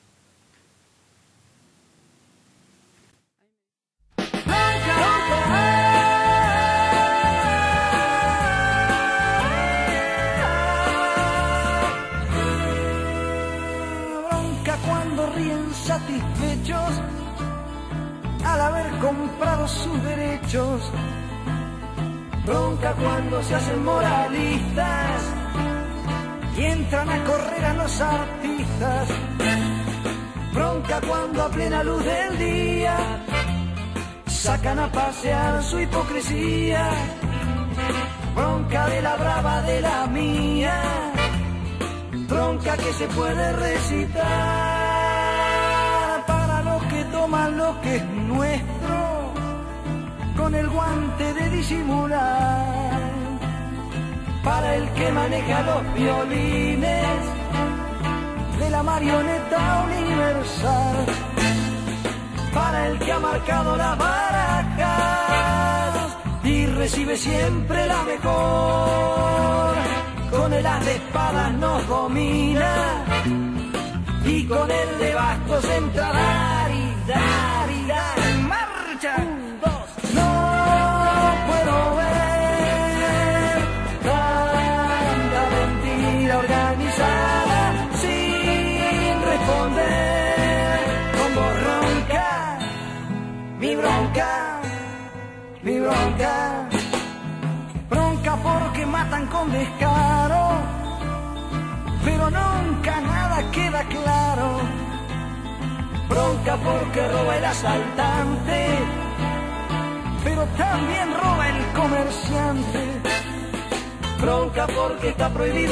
Satisfechos al haber comprado sus derechos, bronca cuando se hacen moralistas y entran a correr a los artistas, bronca cuando a plena luz del día sacan a pasear su hipocresía, bronca de la brava de la mía, bronca que se puede recitar. Toman lo que es nuestro con el guante de disimular, para el que maneja los violines de la marioneta universal, para el que ha marcado las barajas y recibe siempre la mejor, con el as de espadas nos domina y con el de bastos entrará. Dar y dar en marcha. Un, dos. No puedo ver tanta mentira organizada sin responder con voz ronca. Mi bronca, mi bronca, bronca porque matan con descaro, pero nunca nada queda claro. Bronca porque roba el asaltante, pero también roba el comerciante. Bronca porque está prohibido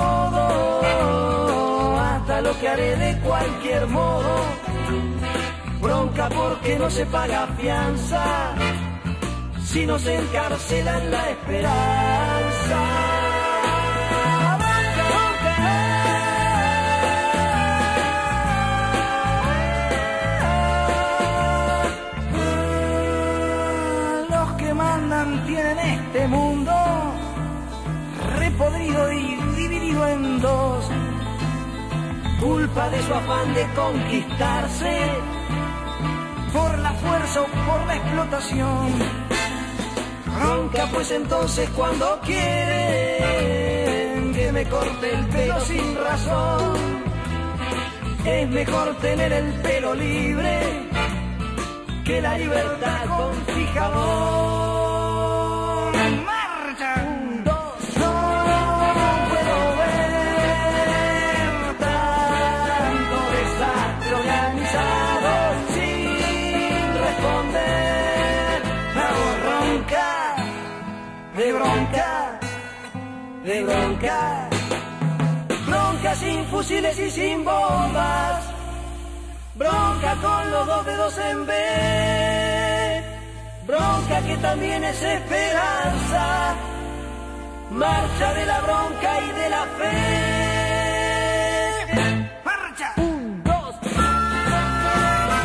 todo, hasta lo que haré de cualquier modo. Bronca porque no se paga fianza, si no se encarcela en la esperanza. Tienen este mundo repodrido y dividido en dos, culpa de su afán de conquistarse por la fuerza o por la explotación. Bronca pues entonces cuando quieren que me corte el pelo sin razón, es mejor tener el pelo libre que la libertad con fijador. De bronca, de bronca, bronca sin fusiles y sin bombas, bronca con los dos dedos en B, bronca que también es esperanza, marcha de la bronca y de la fe. ¡Marcha! Un, dos,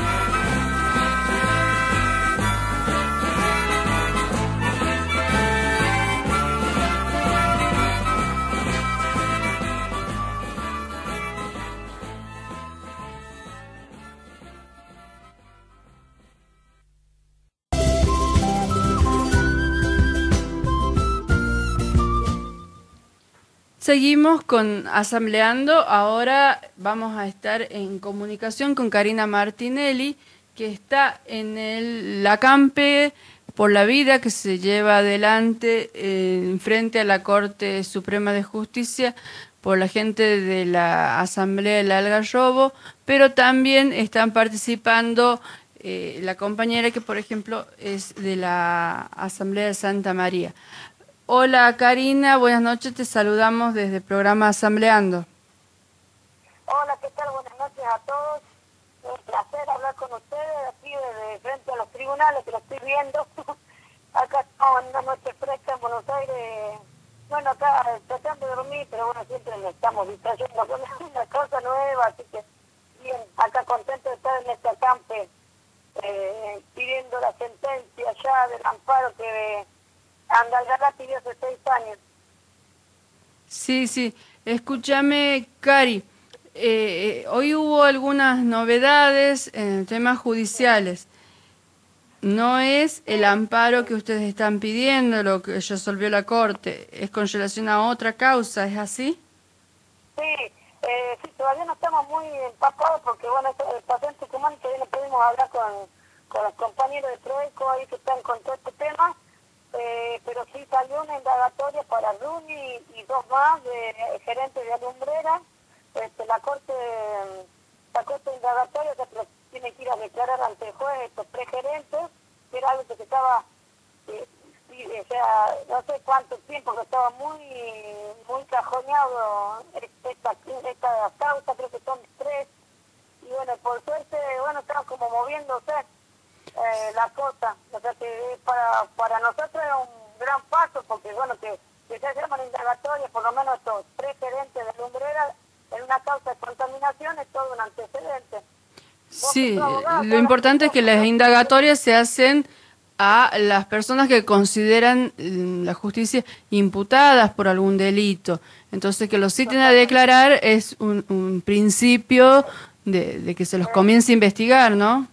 Seguimos con Asambleando. Ahora vamos a estar en comunicación con Karina Martinelli, que está en el acampe por la vida que se lleva adelante eh, frente a la Corte Suprema de Justicia por la gente de la Asamblea del Algarrobo, pero también están participando eh, la compañera que, por ejemplo, es de la Asamblea de Santa María. Hola Karina, buenas noches, te saludamos desde el programa Asambleando. Hola, ¿qué tal? Buenas noches a todos. Es un placer hablar con ustedes aquí desde frente a los tribunales, que lo estoy viendo. Acá estamos en una noche fresca en Buenos Aires. Bueno, acá tratando de dormir, pero bueno, siempre nos estamos distrayendo con una cosa nueva, así que bien, acá contento de estar en este acampe, eh, pidiendo la sentencia ya del amparo que Andalgalá pidió hace seis años. Sí, sí. Escúchame, Cari. Eh, hoy hubo algunas novedades en temas judiciales. No es el amparo que ustedes están pidiendo, lo que resolvió la Corte. Es con relación a otra causa, ¿es así? Sí, eh, sí, todavía no estamos muy empapados porque, bueno, el paciente Tucumán todavía no pudimos hablar con, con los compañeros de Proeco ahí que están con todo este tema. Eh, pero sí salió una indagatoria para Runi y, y dos más de eh, gerentes de alumbrera. Este, la corte la corte indagatoria que tiene que ir a declarar ante el juez estos tres gerentes, que era algo que se estaba, eh, sí, o sea, no sé cuánto tiempo que estaba muy muy cajoneado esta, esta causa, creo que son tres, y bueno, por suerte, bueno, estaban como moviéndose. Eh, la cosa, o sea que para, para nosotros es un gran paso porque bueno, que, que se llaman indagatorias, por lo menos estos tres gerentes de lumbrera en una causa de contaminación es todo un antecedente. Sí, lo importante es que las indagatorias se hacen a las personas que consideran la justicia imputadas por algún delito. Entonces que los citen a declarar es un, un principio de, de que se los comience a investigar, ¿no?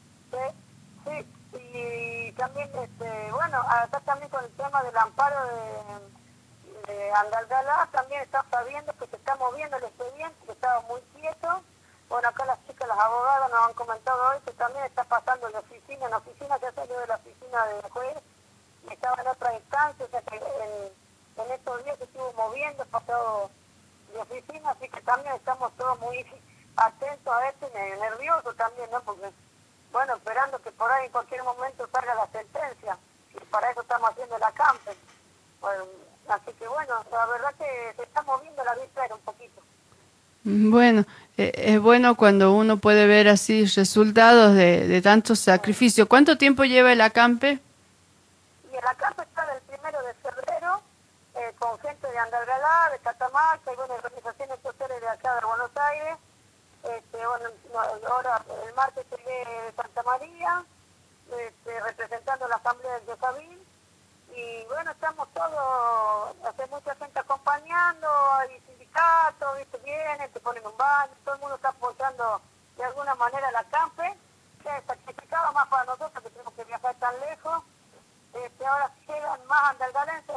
También, este, bueno, acá también con el tema del amparo de, de Andalgalá, también están sabiendo que se está moviendo el expediente, que estaba muy quieto. Bueno, acá las chicas, las abogadas nos han comentado hoy que también está pasando en la oficina, en la oficina que ha salido de la oficina del juez, y estaba en otra instancia, o sea que en, en estos días se estuvo moviendo, pasado de oficina, así que también estamos todos muy atentos a esto y nerviosos también, ¿no? Porque bueno, esperando que por ahí en cualquier momento salga la sentencia, y para eso estamos haciendo el acampe. Bueno, así que bueno, la verdad que se está moviendo la vista un poquito. Bueno, eh, es bueno cuando uno puede ver así resultados de, de tanto sacrificio. ¿Cuánto tiempo lleva el acampe? Y el acampe está del primero de febrero, eh, con gente de Andalgalá, de Catamarca y bueno, organizaciones sociales de acá de Buenos Aires. Este, bueno, ahora el martes llegué de Santa María, este, representando la Asamblea del Yosabín, y bueno, estamos todos, hace mucha gente acompañando, hay sindicatos, ¿viste? Vienen, te ponen un baño, todo el mundo está apoyando de alguna manera el acampe, que sacrificaba más para nosotros que tenemos que viajar tan lejos. Este, ahora llegan más andalgalenses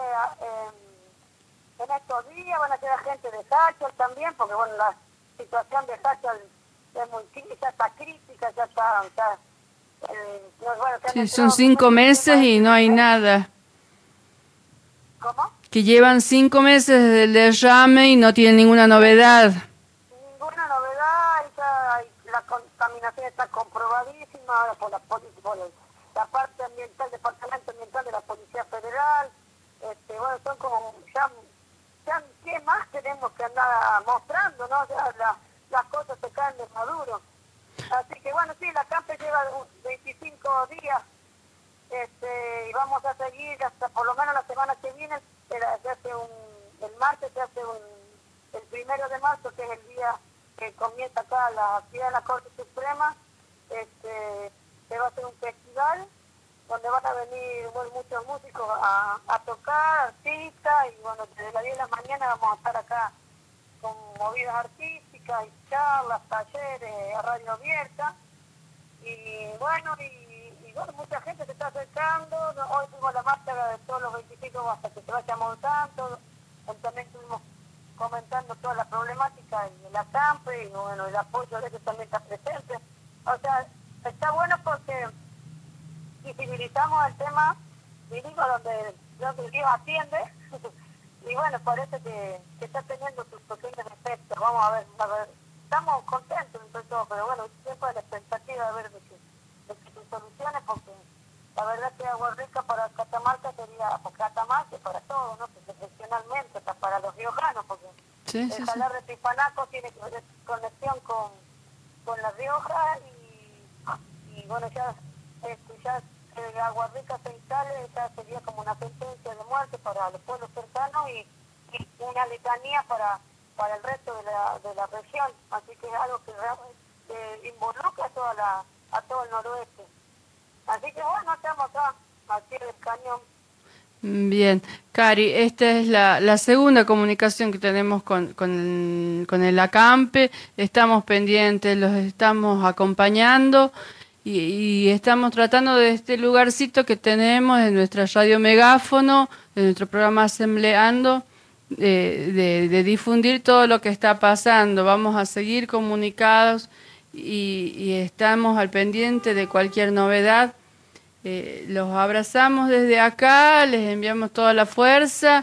en, en estos días, van a quedar gente de Sachal también, porque bueno, la situación de Sachal es muy ya está crítica, ya está, ya, eh, bueno, sí, son cinco meses y no hay nada. ¿Cómo? Que llevan cinco meses desde el derrame y no tienen ninguna novedad. Ninguna novedad, ya la contaminación está comprobadísima por la, por la parte ambiental, departamento ambiental de la Policía Federal. Este, bueno, son como ya, ya ¿qué más tenemos que andar mostrando, no? O sea, la, las cosas se caen de maduro. Así que bueno, sí, la acampe lleva veinticinco días, este, y vamos a seguir hasta por lo menos la semana que viene. Se hace un, el martes se hace un, el primero de marzo, que es el día que comienza acá la actividad de la Corte Suprema. Este, se va a hacer un festival donde van a venir bueno, muchos músicos a, a tocar, artistas, y bueno, desde las diez de la mañana vamos a estar acá con movidas artísticas y charlas, talleres, a radio abierta, y bueno, y, y bueno, mucha gente se está acercando. Hoy tuvimos la marcha de todos los veinticinco hasta que se vaya montando, también tuvimos comentando toda la problemática y el acampe y bueno, el apoyo de que también está presente. O sea, está bueno porque visibilizamos el tema, digo, donde, donde Dios atiende, y bueno, parece que, que está teniendo sus pequeños efectos. Vamos a ver, a ver, estamos contentos entre todo, pero bueno, siempre la expectativa de ver de que, de que se solucione, porque la verdad que Agua Rica para Catamarca sería, para Catamarca y para todos, ¿no? Profesionalmente, para los riojanos, porque sí, el sí, Salar de Tipanaco tiene conexión con, con La Rioja y, y bueno, ya, este, ya el Agua Rica se instale, ya sería como una sentencia de muerte para los pueblos cercanos y, y una letanía para, para el resto de la, de la región. Así que es algo que realmente involucra a, toda la, a todo el noroeste. Así que bueno, estamos acá, al pie del cañón. Bien, Cari, esta es la, la segunda comunicación que tenemos con, con, con el acampe. Estamos pendientes, los estamos acompañando y, y estamos tratando de este lugarcito que tenemos en nuestra radio Megáfono, de nuestro programa Asambleando, de, de, de difundir todo lo que está pasando. Vamos a seguir comunicados y, y estamos al pendiente de cualquier novedad. Eh, los abrazamos desde acá, les enviamos toda la fuerza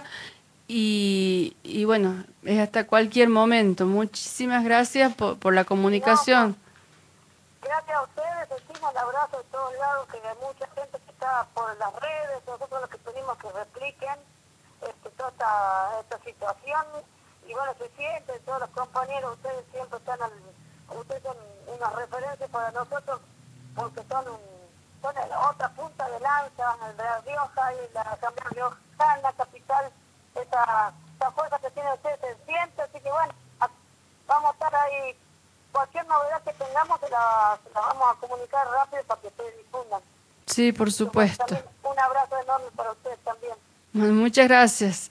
y, y bueno, es hasta cualquier momento. Muchísimas gracias por, por la comunicación. No, gracias a ustedes, decimos un abrazo de todos lados, que hay mucha gente que está por las redes, nosotros lo que pedimos que repliquen este, toda esta, esta situación y bueno, se sienten todos los compañeros, ustedes siempre están, al, ustedes son una referencia para nosotros porque son un son la otra punta de lanza, el de La Rioja y la Asamblea Riojana, la capital, esa, esa fuerza que tiene ustedes se siente, así que bueno, a, vamos a estar ahí, cualquier novedad que tengamos se la, se la vamos a comunicar rápido para que ustedes difundan. Sí, por supuesto. También un abrazo enorme para ustedes también. Bueno, muchas gracias.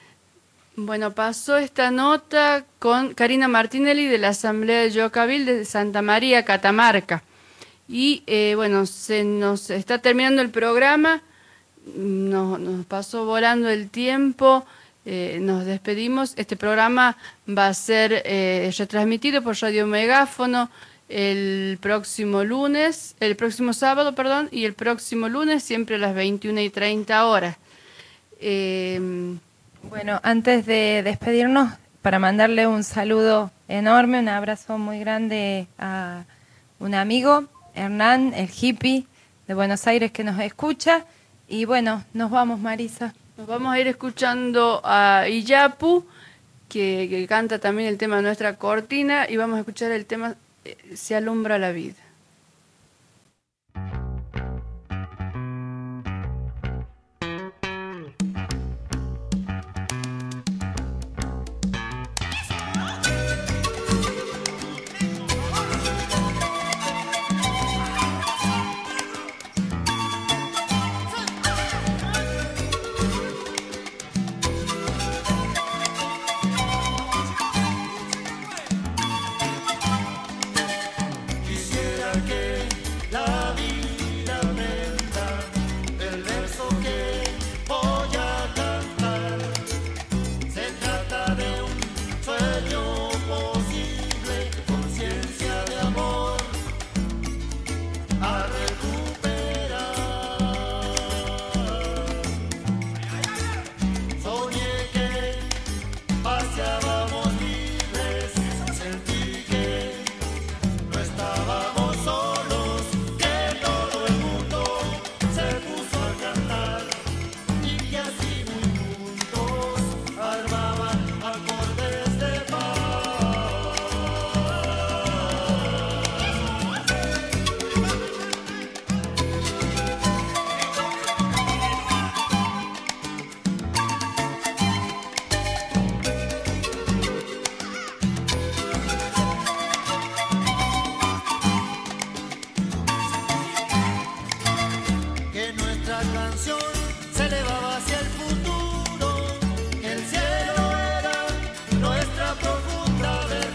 Bueno, pasó esta nota con Karina Martinelli de la Asamblea de Yocabil de Santa María, Catamarca. Y eh, bueno, se nos está terminando el programa, nos, nos pasó volando el tiempo, eh, nos despedimos. Este programa va a ser eh, retransmitido por Radio Megáfono el próximo lunes, el próximo sábado, perdón, y el próximo lunes siempre a las veintiuna y treinta horas. Eh, bueno, antes de despedirnos, para mandarle un saludo enorme, un abrazo muy grande a un amigo, Hernán, el hippie de Buenos Aires que nos escucha. Y bueno, nos vamos, Marisa. Nos vamos a ir escuchando a Iyapu, que, que canta también el tema de nuestra cortina, y vamos a escuchar el tema eh, Se alumbra la vida.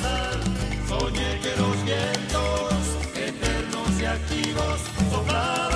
Soñé que los vientos eternos y activos soplaban